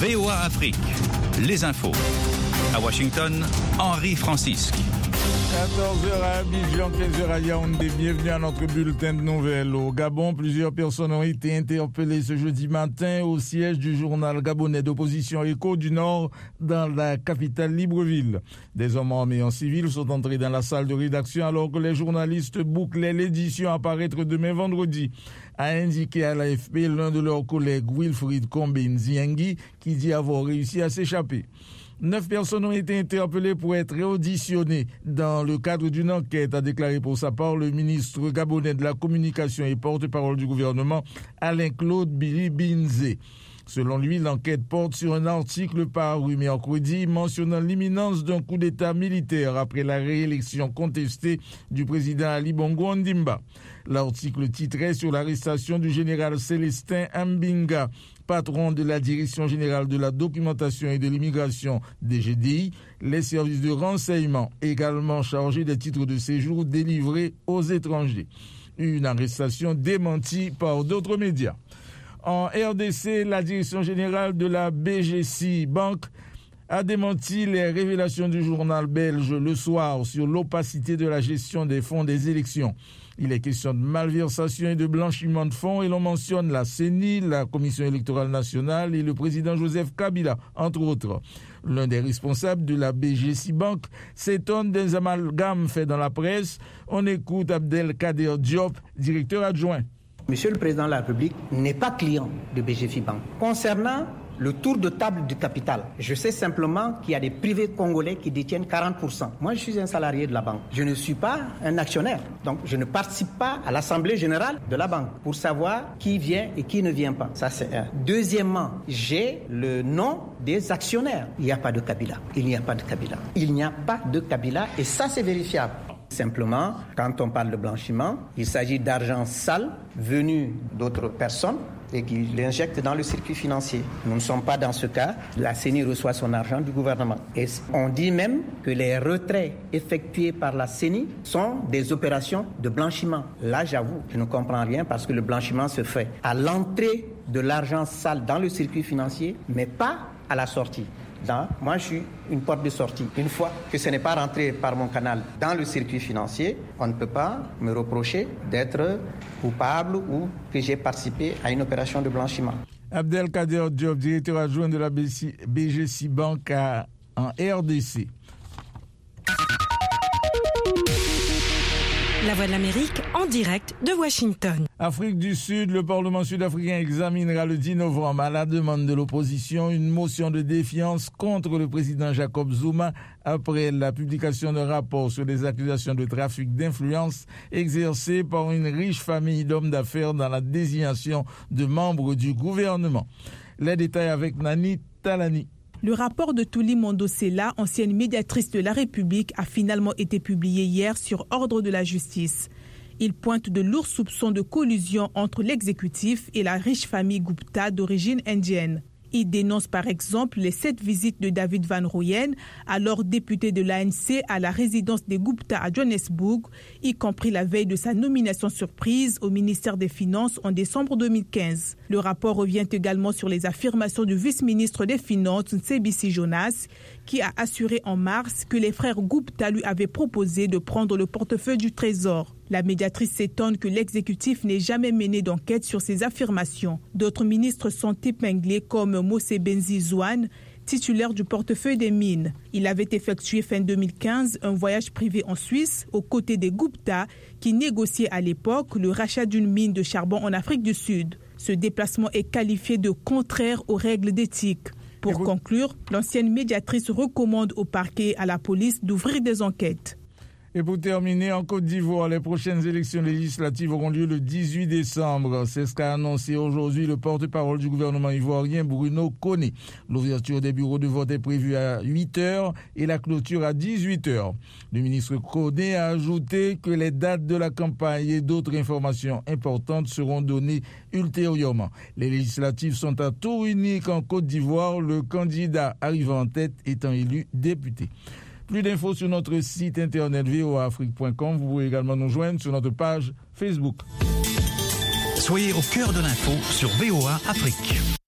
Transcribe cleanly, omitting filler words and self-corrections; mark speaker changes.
Speaker 1: VOA Afrique, les infos. À Washington, Henri Francisque.
Speaker 2: 14h à Abidjan, 15h à Yaoundé. Bienvenue à notre bulletin de nouvelles. Au Gabon, plusieurs personnes ont été interpellées ce jeudi matin au siège du journal gabonais d'opposition Écho du Nord dans la capitale Libreville. Des hommes armés en civil sont entrés dans la salle de rédaction alors que les journalistes bouclaient l'édition à paraître demain vendredi. A indiqué à l'AFP l'un de leurs collègues, Wilfried Kombe-Nziengi, qui dit avoir réussi à s'échapper. 9 personnes ont été interpellées pour être auditionnées dans le cadre d'une enquête, a déclaré pour sa part le ministre gabonais de la Communication et porte-parole du gouvernement, Alain-Claude Bilibinze. Selon lui, l'enquête porte sur un article paru mercredi mentionnant l'imminence d'un coup d'État militaire après la réélection contestée du président Ali Bongo Ondimba. L'article titrait sur l'arrestation du général Célestin Ambinga, patron de la Direction générale de la documentation et de l'immigration des GDI, les services de renseignement également chargés des titres de séjour délivrés aux étrangers. Une arrestation démentie par d'autres médias. En RDC, la Direction générale de la BGC Bank a démenti les révélations du journal belge Le Soir sur l'opacité de la gestion des fonds des élections. Il est question de malversation et de blanchiment de fonds et l'on mentionne la CENI, la Commission électorale nationale et le président Joseph Kabila, entre autres. L'un des responsables de la BGC Bank s'étonne des amalgames faits dans la presse. On écoute Abdelkader Diop, directeur adjoint.
Speaker 3: Monsieur le Président de la République n'est pas client de BGC Bank. Concernant le tour de table du capital, je sais simplement qu'il y a des privés congolais qui détiennent 40%. Moi, je suis un salarié de la banque. Je ne suis pas un actionnaire. Donc, je ne participe pas à l'Assemblée générale de la banque pour savoir qui vient et qui ne vient pas. Ça, c'est un. Deuxièmement, j'ai le nom des actionnaires. Il n'y a pas de Kabila. Il n'y a pas de Kabila. Il n'y a pas de Kabila et ça, c'est vérifiable. Simplement, quand on parle de blanchiment, il s'agit d'argent sale venu d'autres personnes et qui l'injectent dans le circuit financier. Nous ne sommes pas dans ce cas. La CENI reçoit son argent du gouvernement. Et on dit même que les retraits effectués par la CENI sont des opérations de blanchiment. Là, j'avoue, je ne comprends rien parce que le blanchiment se fait à l'entrée de l'argent sale dans le circuit financier, mais pas à la sortie. Moi, je suis une porte de sortie. Une fois que ce n'est pas rentré par mon canal dans le circuit financier, on ne peut pas me reprocher d'être coupable ou que j'ai participé à une opération de blanchiment.
Speaker 2: Abdelkader Diop, directeur adjoint de la BGC Bank en RDC.
Speaker 4: La Voix de l'Amérique en direct de Washington.
Speaker 2: Afrique du Sud, le Parlement sud-africain examinera le 10 novembre à la demande de l'opposition une motion de défiance contre le président Jacob Zuma après la publication d'un rapport sur les accusations de trafic d'influence exercées par une riche famille d'hommes d'affaires dans la désignation de membres du gouvernement. Les détails avec Nani Talani.
Speaker 5: Le rapport de Tuli Mondosela, ancienne médiatrice de la République, a finalement été publié hier sur ordre de la justice. Il pointe de lourds soupçons de collusion entre l'exécutif et la riche famille Gupta d'origine indienne. Il dénonce par exemple les 7 visites de David Van Rooyen, alors député de l'ANC, à la résidence des Gupta à Johannesburg, y compris la veille de sa nomination surprise au ministère des Finances en décembre 2015. Le rapport revient également sur les affirmations du vice-ministre des Finances, Nsebisi Jonas, qui a assuré en mars que les frères Gupta lui avaient proposé de prendre le portefeuille du Trésor. La médiatrice s'étonne que l'exécutif n'ait jamais mené d'enquête sur ces affirmations. D'autres ministres sont épinglés comme Mose Benzi Zouane, titulaire du portefeuille des mines. Il avait effectué fin 2015 un voyage privé en Suisse aux côtés des Gupta qui négociaient à l'époque le rachat d'une mine de charbon en Afrique du Sud. Ce déplacement est qualifié de contraire aux règles d'éthique. Pour conclure, l'ancienne médiatrice recommande au parquet et à la police d'ouvrir des enquêtes.
Speaker 2: Et pour terminer, en Côte d'Ivoire, les prochaines élections législatives auront lieu le 18 décembre. C'est ce qu'a annoncé aujourd'hui le porte-parole du gouvernement ivoirien, Bruno Koné. L'ouverture des bureaux de vote est prévue à 8h et la clôture à 18h. Le ministre Koné a ajouté que les dates de la campagne et d'autres informations importantes seront données ultérieurement. Les législatives sont à tour unique en Côte d'Ivoire, le candidat arrivant en tête étant élu député. Plus d'infos sur notre site internet voaafrique.com. Vous pouvez également nous joindre sur notre page Facebook.
Speaker 1: Soyez au cœur de l'info sur VOA Afrique.